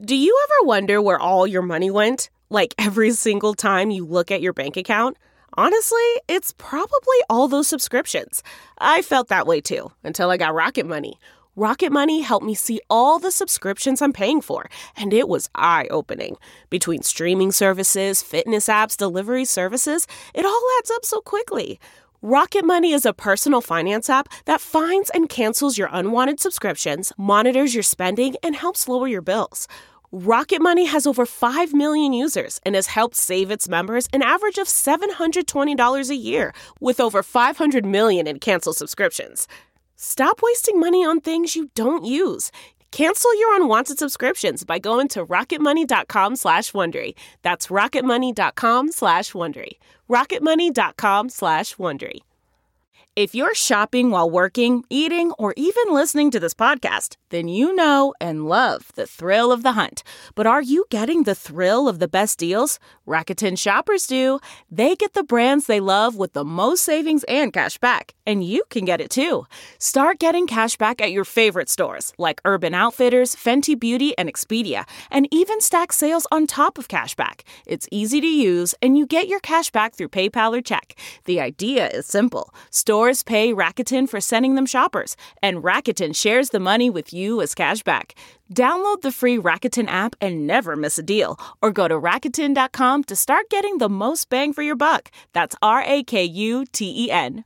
Do you ever wonder where all your money went? Like every single time you look at your bank account? Honestly, it's probably all those subscriptions. I felt that way too, until I got Rocket Money. Rocket Money helped me see all the subscriptions I'm paying for, and it was eye-opening. Between streaming services, fitness apps, delivery services, it all adds up so quickly. Rocket Money is a personal finance app that finds and cancels your unwanted subscriptions, monitors your spending, and helps lower your bills. Rocket Money has over 5 million users and has helped save its members an average of $720 a year, with over 500 million in canceled subscriptions. Stop wasting money on things you don't use. Cancel your unwanted subscriptions by going to rocketmoney.com/Wondery. That's rocketmoney.com/Wondery. rocketmoney.com/Wondery. If you're shopping while working, eating, or even listening to this podcast, then you know and love the thrill of the hunt. But are you getting the thrill of the best deals? Rakuten shoppers do. They get the brands they love with the most savings and cash back. And you can get it too. Start getting cash back at your favorite stores like Urban Outfitters, Fenty Beauty, and Expedia, and even stack sales on top of cash back. It's easy to use, and you get your cash back through PayPal or check. The idea is simple. Stores pay Rakuten for sending them shoppers, and Rakuten shares the money with you as cash back. Download the free Rakuten app and never miss a deal, or go to Rakuten.com to start getting the most bang for your buck. That's Rakuten.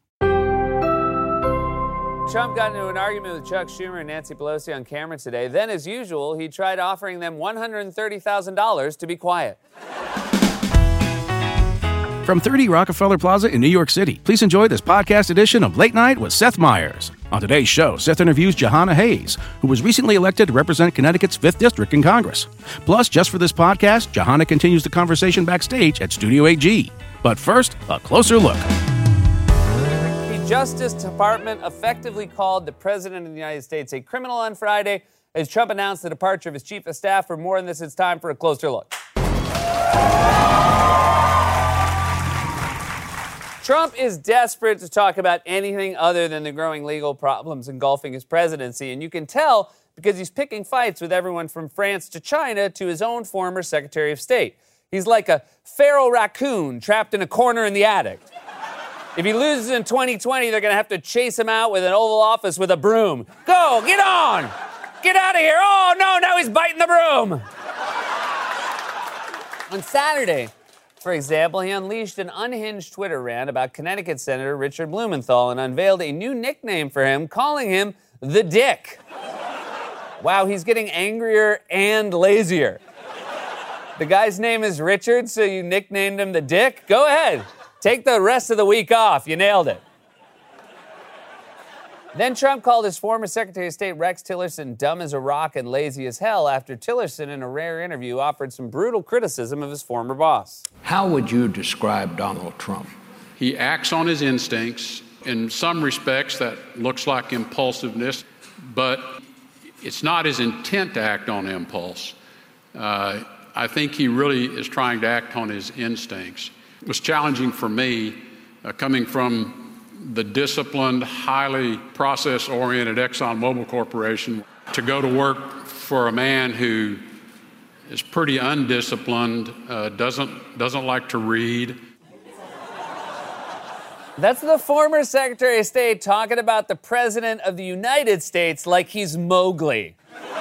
Trump got into an argument with Chuck Schumer and Nancy Pelosi on camera today. Then, as usual, he tried offering them $130,000 to be quiet. From 30 Rockefeller Plaza in New York City, please enjoy this podcast edition of Late Night with Seth Meyers. On today's show, Seth interviews Jahana Hayes, who was recently elected to represent Connecticut's 5th District in Congress. Plus, just for this podcast, Jahana continues the conversation backstage at Studio 8G. But first, a closer look. The Justice Department effectively called the President of the United States a criminal on Friday as Trump announced the departure of his chief of staff. For more on this, it's time for a closer look. Trump is desperate to talk about anything other than the growing legal problems engulfing his presidency, and you can tell because he's picking fights with everyone from France to China to his own former Secretary of State. He's like a feral raccoon trapped in a corner in the attic. If he loses in 2020, they're going to have to chase him out with an Oval Office with a broom. Go, get on! Get out of here! Oh, no, now he's biting the broom! On Saturday, for example, he unleashed an unhinged Twitter rant about Connecticut Senator Richard Blumenthal and unveiled a new nickname for him, calling him the Dick. Wow, he's getting angrier and lazier. The guy's name is Richard, so you nicknamed him the Dick? Go ahead. Take the rest of the week off. You nailed it. Then Trump called his former Secretary of State Rex Tillerson dumb as a rock and lazy as hell after Tillerson, in a rare interview, offered some brutal criticism of his former boss. How would you describe Donald Trump? He acts on his instincts. In some respects, that looks like impulsiveness, but it's not his intent to act on impulse. I think he really is trying to act on his instincts. It was challenging for me, coming from the disciplined, highly process-oriented ExxonMobil Corporation, to go to work for a man who is pretty undisciplined, doesn't like to read. That's the former Secretary of State talking about the President of the United States like he's Mowgli.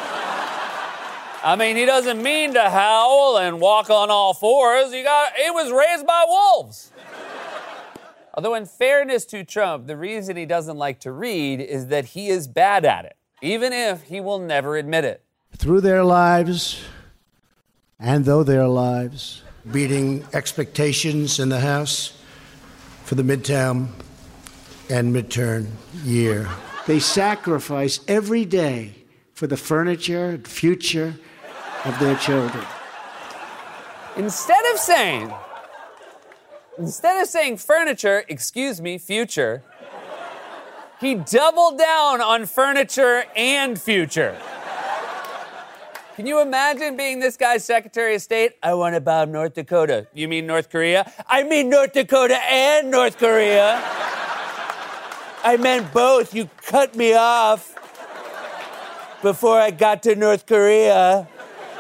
I mean, he doesn't mean to howl and walk on all fours. He was raised by wolves. Although in fairness to Trump, the reason he doesn't like to read is that he is bad at it, even if he will never admit it. Through their lives, and though their lives, beating expectations in the House for the midterm and midterm year. They sacrifice every day for the furniture and future of their children. Instead of saying furniture, excuse me, future, he doubled down on furniture and future. Can you imagine being this guy's Secretary of State? I want to bomb North Dakota. You mean North Korea? I mean North Dakota and North Korea. I meant both. You cut me off before I got to North Korea.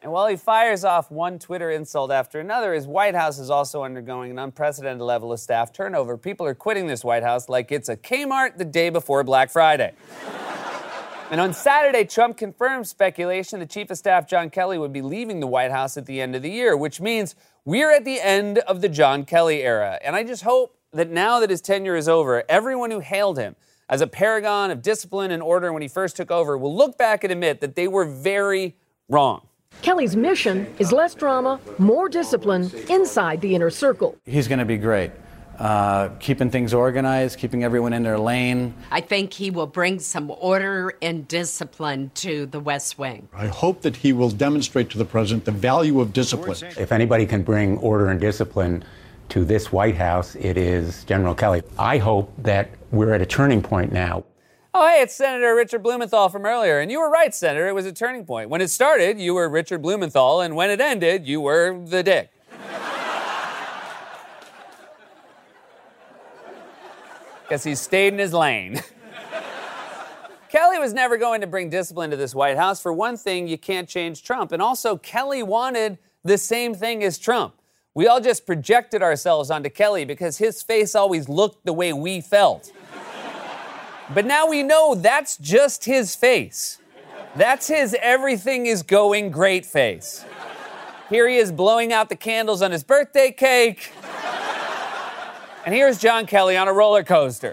And while he fires off one Twitter insult after another, his White House is also undergoing an unprecedented level of staff turnover. People are quitting this White House like it's a Kmart the day before Black Friday. And on Saturday, Trump confirmed speculation that Chief of Staff John Kelly would be leaving the White House at the end of the year, which means we're at the end of the John Kelly era. And I just hope that now that his tenure is over, everyone who hailed him as a paragon of discipline and order when he first took over will look back and admit that they were very wrong. Kelly's mission is less drama, more discipline inside the inner circle. He's going to be great. Keeping things organized, keeping everyone in their lane. I think he will bring some order and discipline to the West Wing. I hope that he will demonstrate to the president the value of discipline. If anybody can bring order and discipline to this White House, it is General Kelly. I hope that we're at a turning point now. Oh, hey, it's Senator Richard Blumenthal from earlier. And you were right, Senator. It was a turning point. When it started, you were Richard Blumenthal, and when it ended, you were the dick. Guess he stayed in his lane. Kelly was never going to bring discipline to this White House. For one thing, you can't change Trump. And also, Kelly wanted the same thing as Trump. We all just projected ourselves onto Kelly because his face always looked the way we felt. But now we know that's just his face. That's his everything is going great face. Here he is blowing out the candles on his birthday cake. And here's John Kelly on a roller coaster.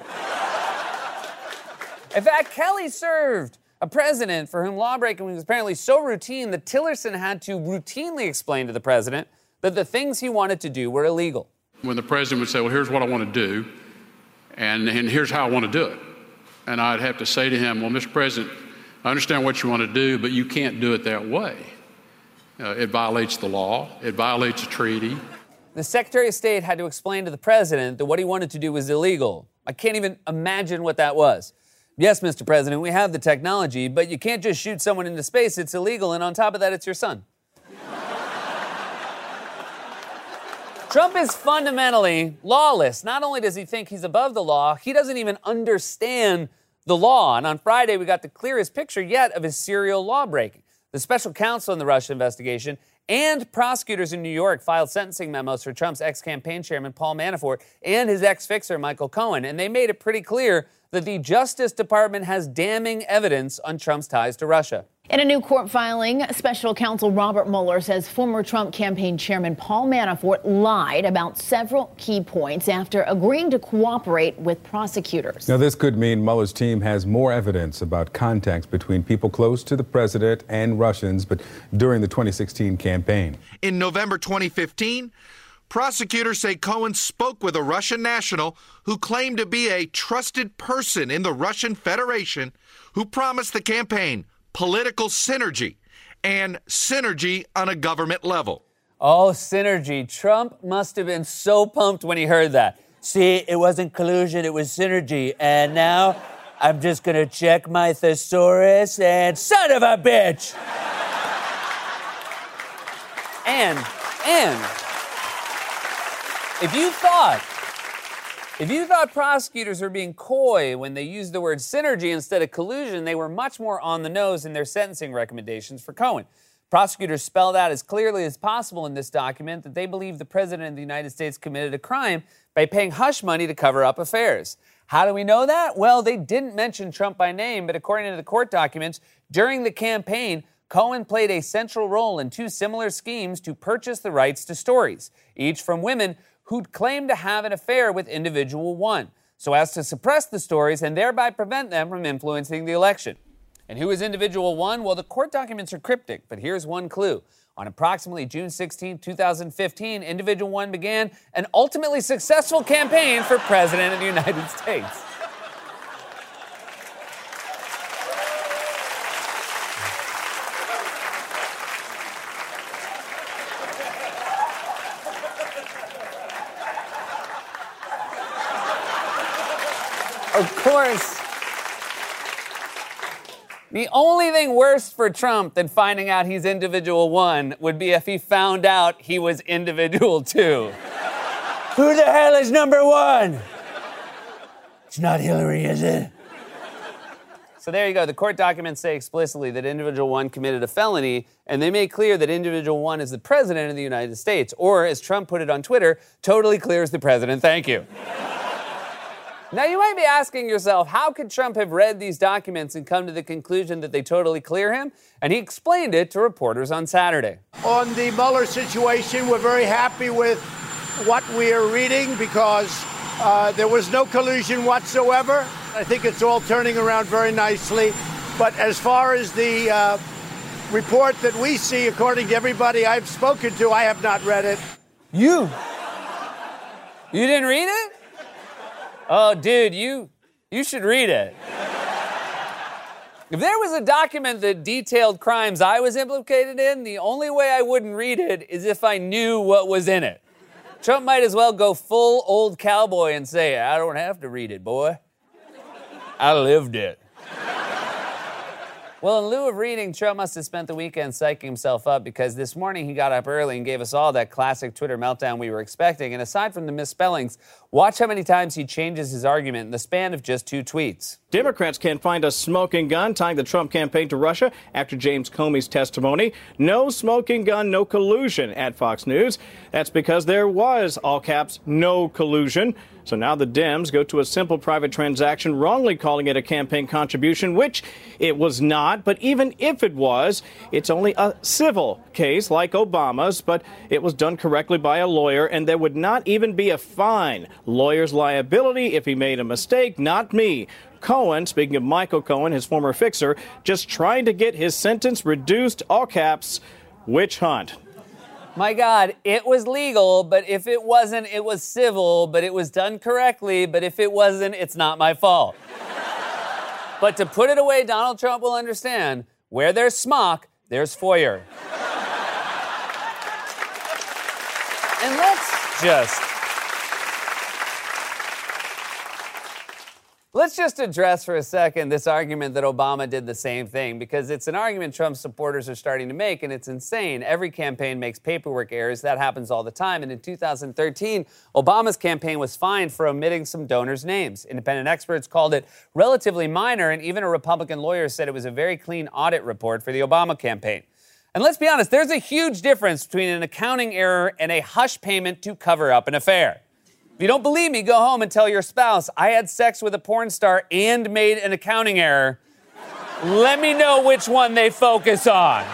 In fact, Kelly served a president for whom lawbreaking was apparently so routine that Tillerson had to routinely explain to the president that the things he wanted to do were illegal. When the president would say, well, here's what I want to do, and here's how I want to do it. And I'd have to say to him, well, Mr. President, I understand what you want to do, but you can't do it that way. It violates the law. It violates a treaty. The Secretary of State had to explain to the president that what he wanted to do was illegal. I can't even imagine what that was. Yes, Mr. President, we have the technology, but you can't just shoot someone into space. It's illegal, and on top of that, it's your son. Trump is fundamentally lawless. Not only does he think he's above the law, he doesn't even understand the law. And on Friday, we got the clearest picture yet of his serial lawbreaking. The special counsel in the Russia investigation and prosecutors in New York filed sentencing memos for Trump's ex-campaign chairman, Paul Manafort, and his ex-fixer, Michael Cohen. And they made it pretty clear that the Justice Department has damning evidence on Trump's ties to Russia. In a new court filing, special counsel Robert Mueller says former Trump campaign chairman Paul Manafort lied about several key points after agreeing to cooperate with prosecutors. Now, this could mean Mueller's team has more evidence about contacts between people close to the president and Russians, but during the 2016 campaign. In November 2015, prosecutors say Cohen spoke with a Russian national who claimed to be a trusted person in the Russian Federation who promised the campaign political synergy and synergy on a government level. Oh, synergy. Trump must have been so pumped when he heard that. See, it wasn't collusion, it was synergy. And now I'm just going to check my thesaurus and son of a bitch! And if you thought prosecutors were being coy when they used the word synergy instead of collusion, they were much more on the nose in their sentencing recommendations for Cohen. Prosecutors spelled out as clearly as possible in this document that they believe the president of the United States committed a crime by paying hush money to cover up affairs. How do we know that? Well, they didn't mention Trump by name, but according to the court documents, during the campaign, Cohen played a central role in two similar schemes to purchase the rights to stories, each from women who'd claimed to have an affair with individual one, so as to suppress the stories and thereby prevent them from influencing the election. And who is individual one? Well, the court documents are cryptic, but here's one clue. On approximately June 16, 2015, individual one began an ultimately successful campaign for president of the United States. Of course, the only thing worse for Trump than finding out he's individual one would be if he found out he was individual two. Who the hell is number one? It's not Hillary, is it? So there you go. The court documents say explicitly that individual one committed a felony, and they make clear that individual one is the president of the United States, or as Trump put it on Twitter, totally clears the president. Thank you. Now, you might be asking yourself, how could Trump have read these documents and come to the conclusion that they totally clear him? And he explained it to reporters on Saturday. On the Mueller situation, we're very happy with what we are reading because there was no collusion whatsoever. I think it's all turning around very nicely. But as far as the report that we see, according to everybody I've spoken to, I have not read it. You didn't read it? Oh, dude, you should read it. If there was a document that detailed crimes I was implicated in, the only way I wouldn't read it is if I knew what was in it. Trump might as well go full old cowboy and say, I don't have to read it, boy. I lived it. Well, in lieu of reading, Trump must have spent the weekend psyching himself up because this morning he got up early and gave us all that classic Twitter meltdown we were expecting. And aside from the misspellings, watch how many times he changes his argument in the span of just 2 tweets. Democrats can't find a smoking gun tying the Trump campaign to Russia after James Comey's testimony. No smoking gun, no collusion at Fox News. That's because there was, all caps, no collusion. So now the Dems go to a simple private transaction, wrongly calling it a campaign contribution, which it was not. But even if it was, it's only a civil case like Obama's, but it was done correctly by a lawyer, and there would not even be a fine. Lawyer's liability if he made a mistake, not me. Cohen, speaking of Michael Cohen, his former fixer, just trying to get his sentence reduced, all caps, witch hunt. My God, it was legal, but if it wasn't, it was civil, but it was done correctly, but if it wasn't, it's not my fault. But to put it away, Donald Trump will understand, where there's smock, there's foyer. And let's just address for a second this argument that Obama did the same thing, because it's an argument Trump supporters are starting to make, and it's insane. Every campaign makes paperwork errors. That happens all the time. And in 2013, Obama's campaign was fined for omitting some donors' names. Independent experts called it relatively minor, and even a Republican lawyer said it was a very clean audit report for the Obama campaign. And let's be honest, there's a huge difference between an accounting error and a hush payment to cover up an affair. If you don't believe me, go home and tell your spouse, I had sex with a porn star and made an accounting error. Let me know which one they focus on.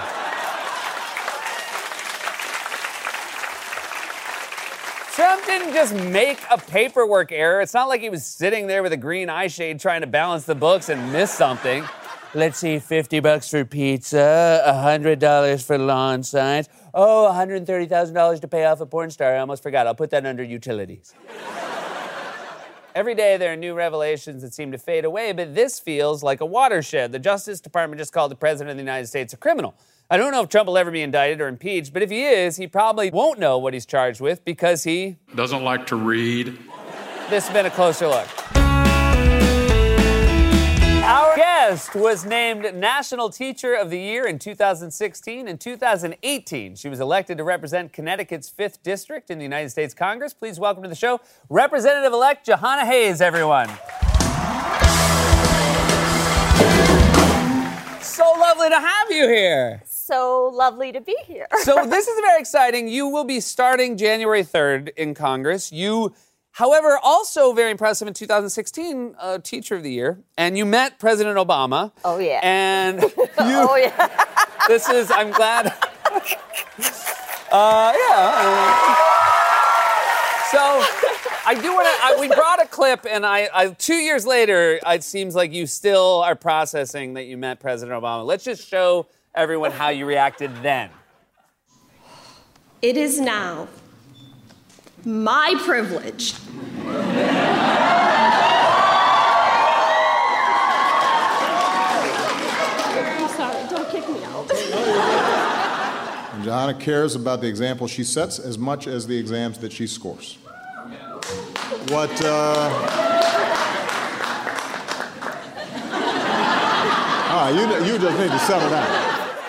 Trump didn't just make a paperwork error. It's not like he was sitting there with a green eye shade trying to balance the books and miss something. Let's see, $50 for pizza, $100 for lawn signs. Oh, $130,000 to pay off a porn star. I almost forgot. I'll put that under utilities. Every day there are new revelations that seem to fade away, but this feels like a watershed. The Justice Department just called the President of the United States a criminal. I don't know if Trump will ever be indicted or impeached, but if he is, he probably won't know what he's charged with because he doesn't like to read. This has been a closer look. Our guest was named National Teacher of the Year in 2016 and 2018. She was elected to represent Connecticut's 5th District in the United States Congress. Please welcome to the show Representative-elect Jahana Hayes, everyone. So lovely to have you here. So lovely to be here. So this is very exciting. You will be starting January 3rd in Congress. You, however, also very impressive in 2016, Teacher of the Year, and you met President Obama. Oh, yeah. And you... Oh, yeah. This is, I'm glad... So, I do want to... we brought a clip, and I 2 years later, it seems like you still are processing that you met President Obama. Let's just show everyone how you reacted then. It is now my privilege I'm sorry, don't kick me out. And Jahana cares about the example she sets as much as the exams that she scores. What, you just need to settle down.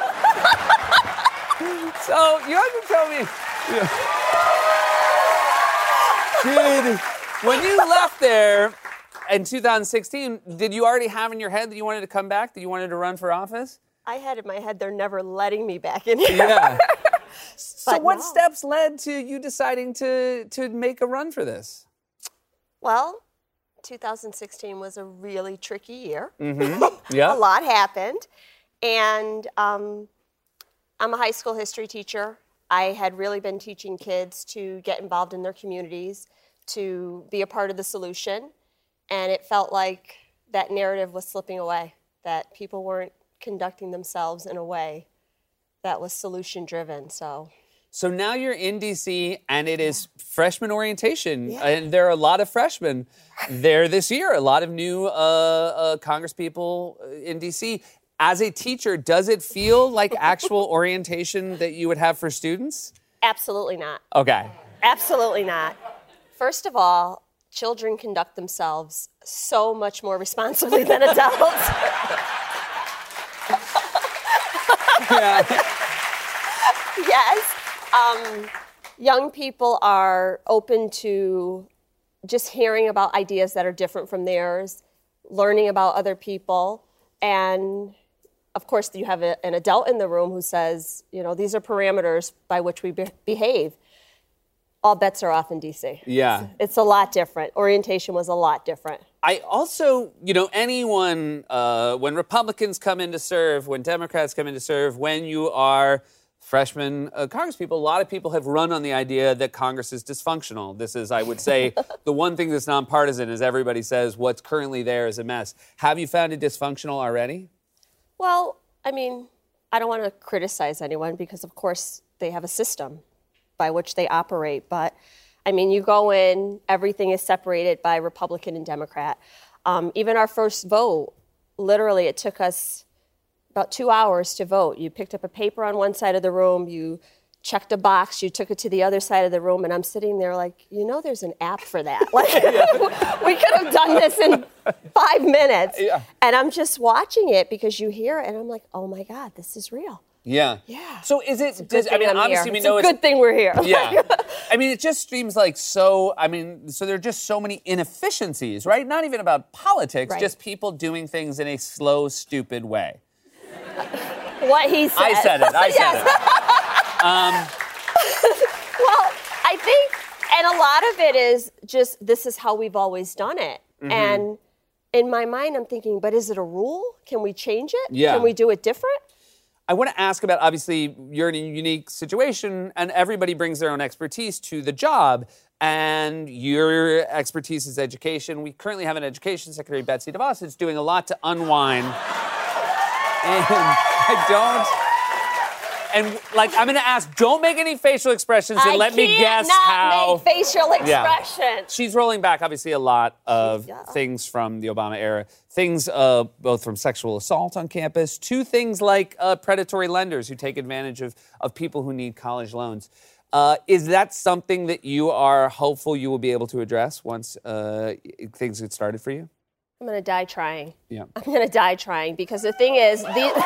So, you have to tell me... Dude, when you left there, in 2016, did you already have in your head that you wanted to come back, that you wanted to run for office? I had in my head they're never letting me back in here. Yeah. So But what no. steps led to you deciding to make a run for this? Well, 2016 was a really tricky year. Mm-hmm. Yeah. A lot happened. And I'm a high school history teacher. I had really been teaching kids to get involved in their communities, to be a part of the solution. And it felt like that narrative was slipping away, that people weren't conducting themselves in a way that was solution-driven. So now you're in D.C., and it is freshman orientation. Yeah. And there are a lot of freshmen there this year, a lot of new Congress people in D.C. As a teacher, does it feel like actual orientation that you would have for students? absolutely not. Okay. Absolutely not. First of all, children conduct themselves so much more responsibly than adults. Yes. Young people are open to just hearing about ideas that are different from theirs, learning about other people, and of course you have an adult in the room who says, you know, these are parameters by which we behave. All bets are off in D.C. Yeah. It's a lot different. Orientation was a lot different. I also, anyone, when Republicans come in to serve, when Democrats come in to serve, when you are freshman Congress people, a lot of people have run on the idea that Congress is dysfunctional. This is, I would say, the one thing that's nonpartisan is everybody says what's currently there is a mess. Have you found it dysfunctional already? Well, I mean, I don't want to criticize anyone because, of course, they have a system by which they operate. But, I mean, you go in, everything is separated by Republican and Democrat. Even our first vote, literally, it took us about 2 hours to vote. You picked up a paper on one side of the room, you checked a box, you took it to the other side of the room, and I'm sitting there like, there's an app for that. Like, we could have done this in 5 minutes. Yeah. And I'm just watching it because you hear it, and I'm like, oh my God, this is real. Yeah. Yeah. So is it, obviously we it's know a good thing we're here. Yeah. I mean, it just seems like so there are just so many inefficiencies, right? Not even about politics, Right. just people doing things in a slow, stupid way. What he said. I said it. Well, I think, and a lot of it is just, this is how we've always done it. Mm-hmm. And in my mind, I'm thinking, but is it a rule? Can we change it? Yeah. Can we do it different? I want to ask about, obviously, you're in a unique situation, and everybody brings their own expertise to the job, and your expertise is education. We currently have an education secretary, Betsy DeVos, who's doing a lot to unwind. And I'm going to ask, don't make any facial expressions and let me guess how. Make facial expression. Yeah. She's rolling back, obviously, a lot of things from the Obama era. Things both from sexual assault on campus to things like predatory lenders who take advantage of people who need college loans. Is that something that you are hopeful you will be able to address once things get started for you? I'm going to die trying. Yeah. I'm going to die trying because the thing is, the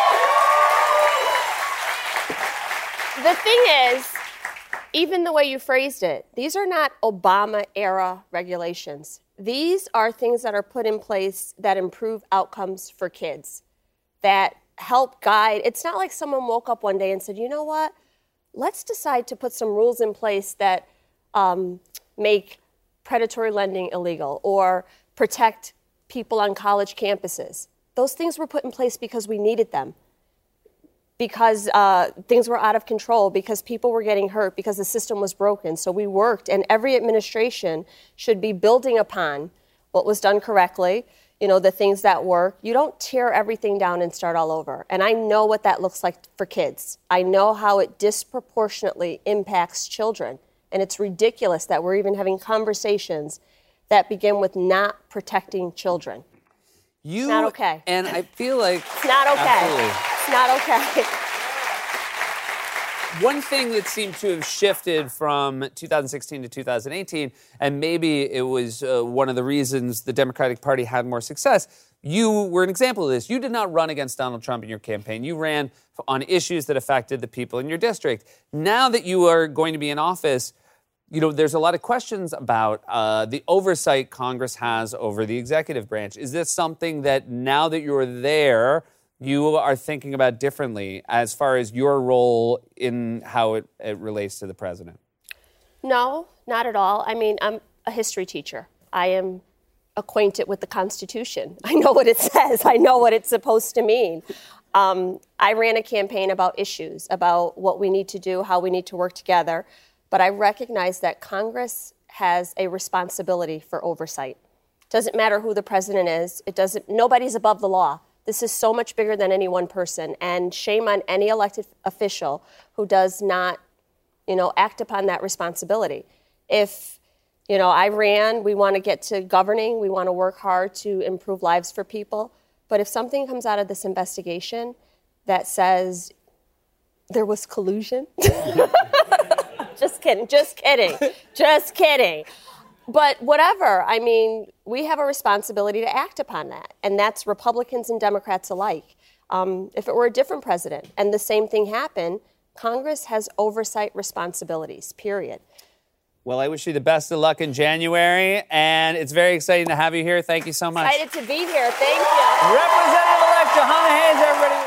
thing is, even the way you phrased it, these are not Obama-era regulations. These are things that are put in place that improve outcomes for kids, that help guide. It's not like someone woke up one day and said, you know what, let's decide to put some rules in place that make predatory lending illegal or protect people on college campuses. Those things were put in place because we needed them, because things were out of control, because people were getting hurt, because the system was broken. So we worked, and every administration should be building upon what was done correctly, the things that work. You don't tear everything down and start all over. And I know what that looks like for kids. I know how it disproportionately impacts children. And it's ridiculous that we're even having conversations that begin with not protecting children. It's not okay. And I feel like... It's not okay. Absolutely. It's not okay. One thing that seemed to have shifted from 2016 to 2018, and maybe it was one of the reasons the Democratic Party had more success, you were an example of this. You did not run against Donald Trump in your campaign. You ran on issues that affected the people in your district. Now that you are going to be in office, there's a lot of questions about the oversight Congress has over the executive branch. Is this something that now that you're there, you are thinking about differently as far as your role in how it relates to the president? No, not at all. I mean, I'm a history teacher. I am acquainted with the Constitution. I know what it says. I know what it's supposed to mean. I ran a campaign about issues, about what we need to do, how we need to work together. But I recognize that Congress has a responsibility for oversight. Doesn't matter who the president is. Nobody's above the law. This is so much bigger than any one person. And shame on any elected official who does not, act upon that responsibility. If I ran, we want to get to governing, we want to work hard to improve lives for people. But if something comes out of this investigation that says there was collusion, just kidding. But whatever, I mean, we have a responsibility to act upon that. And that's Republicans and Democrats alike. If it were a different president and the same thing happened, Congress has oversight responsibilities, period. Well, I wish you the best of luck in January, and it's very exciting to have you here. Thank you so much. Excited to be here. Thank you. Representative-elect Jahana Hayes, everybody.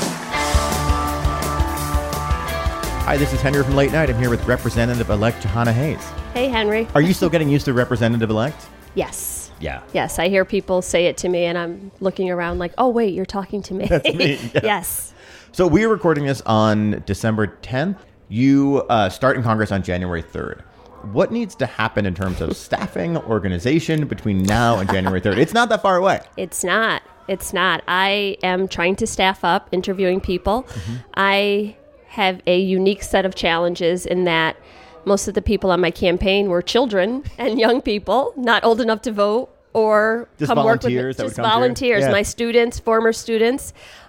Hi, this is Henry from Late Night. I'm here with Representative-elect Jahana Hayes. Hey, Henry. Are you still getting used to Representative-elect? Yes. Yeah. Yes, I hear people say it to me, and I'm looking around like, oh, wait, you're talking to me. That's me. Yeah. Yes. So we are recording this on December 10th. You start in Congress on January 3rd. What needs to happen in terms of staffing, organization between now and January 3rd? It's not that far away. It's not. I am trying to staff up, interviewing people. Mm-hmm. I have a unique set of challenges in that most of the people on my campaign were children and young people, not old enough to vote or just come work with me. Just volunteers, yeah. My students, former students.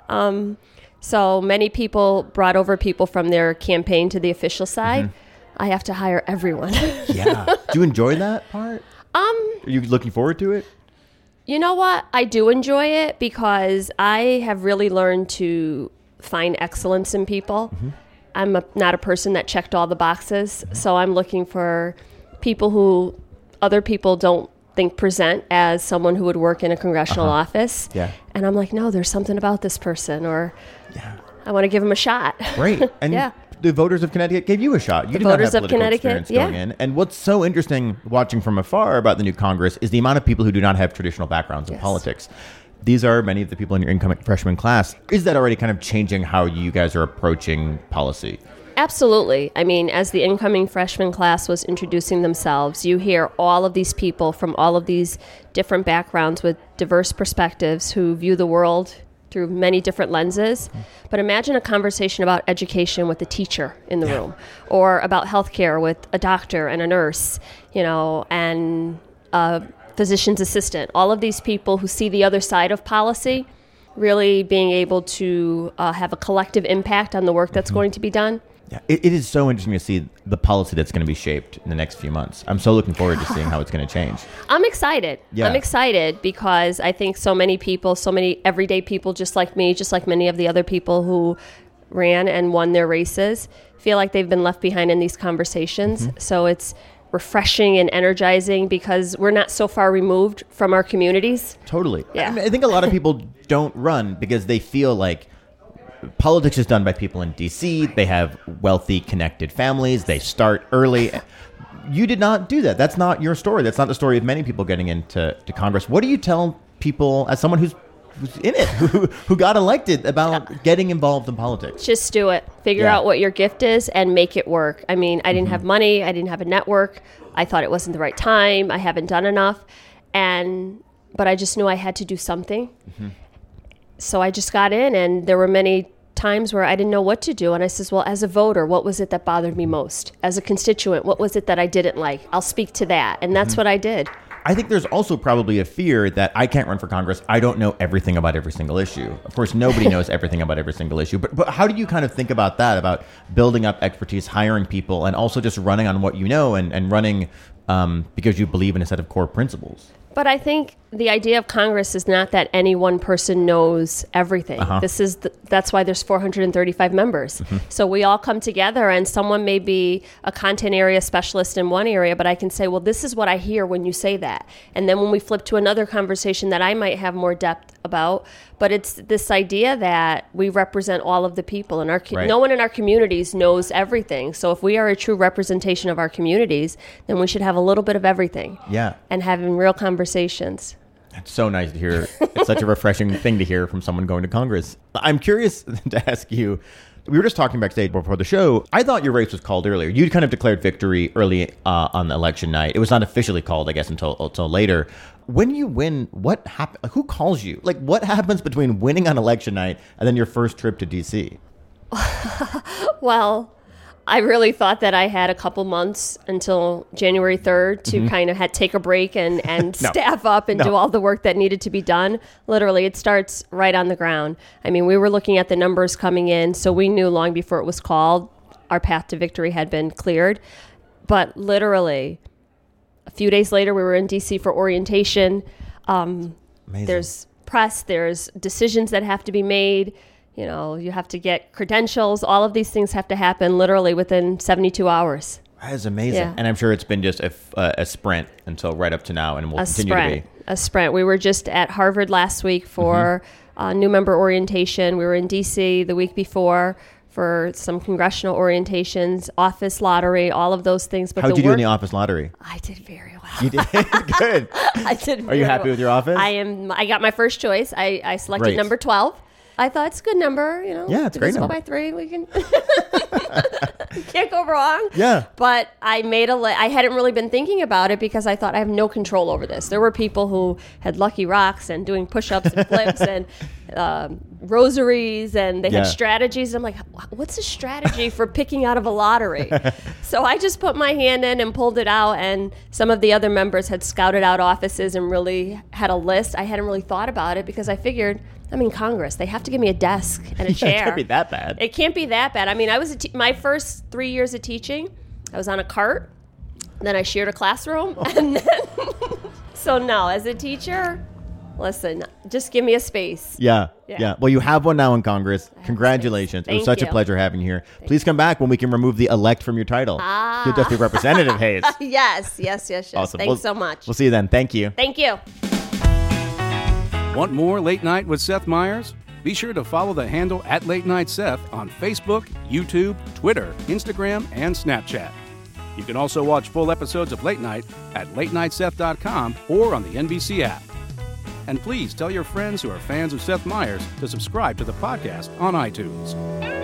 So many people brought over people from their campaign to the official side. Mm-hmm. I have to hire everyone. Yeah. Do you enjoy that part? Are you looking forward to it? You know what? I do enjoy it because I have really learned to find excellence in people. Mm-hmm. I'm not a person that checked all the boxes. Mm-hmm. So I'm looking for people who other people don't think present as someone who would work in a congressional office. Yeah. And I'm like, no, there's something about this person, or I want to give him a shot. Great. And the voters of Connecticut gave you a shot. You did not have political experience going in. And what's so interesting watching from afar about the new Congress is the amount of people who do not have traditional backgrounds in politics. These are many of the people in your incoming freshman class. Is that already kind of changing how you guys are approaching policy? Absolutely. I mean, as the incoming freshman class was introducing themselves, you hear all of these people from all of these different backgrounds with diverse perspectives who view the world through many different lenses. But imagine a conversation about education with a teacher in the room, or about healthcare with a doctor and a nurse, and a physician's assistant. All of these people who see the other side of policy, really being able to have a collective impact on the work that's going to be done. Yeah, it is so interesting to see the policy that's going to be shaped in the next few months. I'm so looking forward to seeing how it's going to change. I'm excited. Yeah. I'm excited because I think so many people, so many everyday people just like me, just like many of the other people who ran and won their races, feel like they've been left behind in these conversations. Mm-hmm. So it's refreshing and energizing because we're not so far removed from our communities. Totally. Yeah. I think a lot of people don't run because they feel like politics is done by people in D.C. They have wealthy, connected families. They start early. You did not do that. That's not your story. That's not the story of many people getting into Congress. What do you tell people as someone who's in it, who got elected, about getting involved in politics? Just do it. Figure out what your gift is and make it work. I mean, I didn't have money. I didn't have a network. I thought it wasn't the right time. I haven't done enough. But I just knew I had to do something. Mm-hmm. So I just got in, and there were many times where I didn't know what to do. And I says, well, as a voter, what was it that bothered me most? As a constituent, what was it that I didn't like? I'll speak to that. And that's what I did. I think there's also probably a fear that I can't run for Congress. I don't know everything about every single issue. Of course, nobody knows everything about every single issue. But how do you kind of think about that, about building up expertise, hiring people, and also just running on what you know and running because you believe in a set of core principles? But I think the idea of Congress is not that any one person knows everything. That's why there's 435 members. So we all come together, and someone may be a content area specialist in one area, but I can say, well, this is what I hear when you say that. And then when we flip to another conversation that I might have more depth about, but it's this idea that we represent all of the people, and no one in our communities knows everything. So if we are a true representation of our communities, then we should have a little bit of everything. Yeah. And having real conversations. It's so nice to hear. It's such a refreshing thing to hear from someone going to Congress. I'm curious to ask you, we were just talking backstage before the show. I thought your race was called earlier. You'd kind of declared victory early on election night. It was not officially called, I guess, until later. When you win, what happens? Like, who calls you? Like, what happens between winning on election night and then your first trip to D.C.? Well, I really thought that I had a couple months until January 3rd to kind of take a break and staff up and do all the work that needed to be done. Literally, it starts right on the ground. I mean, we were looking at the numbers coming in, so we knew long before it was called, our path to victory had been cleared. But literally, a few days later, we were in D.C. for orientation. There's press, there's decisions that have to be made. You know, you have to get credentials. All of these things have to happen literally within 72 hours. That is amazing. Yeah. And I'm sure it's been just a sprint until right up to now, and will continue to be. A sprint. We were just at Harvard last week for new member orientation. We were in D.C. the week before for some congressional orientations, office lottery, all of those things. But how did you do in the office lottery? I did very well. You did? Good. I did very well. Are you happy with your office? I got my first choice. I selected Great. number 12. I thought it's a good number, you know. Yeah, it's a great divisible number. by 3. We can can't go wrong. Yeah. But I made I hadn't really been thinking about it because I thought I have no control over this. There were people who had lucky rocks and doing push-ups and flips and rosaries, and they had strategies. I'm like, what's a strategy for picking out of a lottery? So I just put my hand in and pulled it out, and some of the other members had scouted out offices and really had a list. I hadn't really thought about it because I figured, I'm in Congress. They have to give me a desk and a chair. It can't be that bad. It can't be that bad. I mean, I was my first 3 years of teaching, I was on a cart. Then I shared a classroom. And then so no, as a teacher, listen, just give me a space. Yeah. Well, you have one now in Congress. Congratulations. It was such a you. pleasure having you here. Please come back when we can remove the elect from your title. You'll just be Representative Hayes. Yes. Awesome. Thanks so much. We'll see you then. Thank you. Thank you. Want more Late Night with Seth Meyers? Be sure to follow the handle @LateNightSeth on Facebook, YouTube, Twitter, Instagram, and Snapchat. You can also watch full episodes of Late Night at latenightseth.com or on the NBC app. And please tell your friends who are fans of Seth Meyers to subscribe to the podcast on iTunes.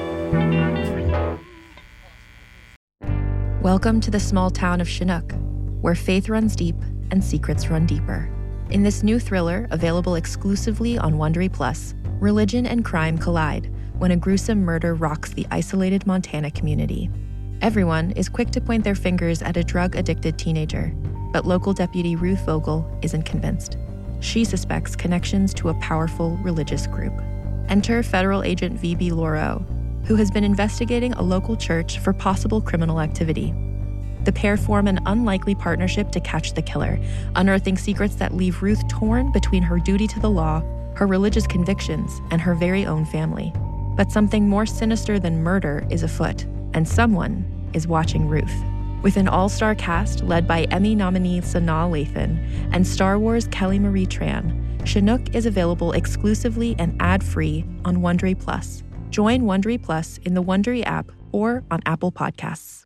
Welcome to the small town of Chinook, where faith runs deep and secrets run deeper. In this new thriller, available exclusively on Wondery Plus, religion and crime collide when a gruesome murder rocks the isolated Montana community. Everyone is quick to point their fingers at a drug-addicted teenager, but local deputy Ruth Vogel isn't convinced. She suspects connections to a powerful religious group. Enter federal agent V.B. Laureau, who has been investigating a local church for possible criminal activity. The pair form an unlikely partnership to catch the killer, unearthing secrets that leave Ruth torn between her duty to the law, her religious convictions, and her very own family. But something more sinister than murder is afoot, and someone is watching Ruth. With an all-star cast led by Emmy nominee Sanaa Lathan and Star Wars Kelly Marie Tran, Chinook is available exclusively and ad-free on Wondery Plus. Join Wondery Plus in the Wondery app or on Apple Podcasts.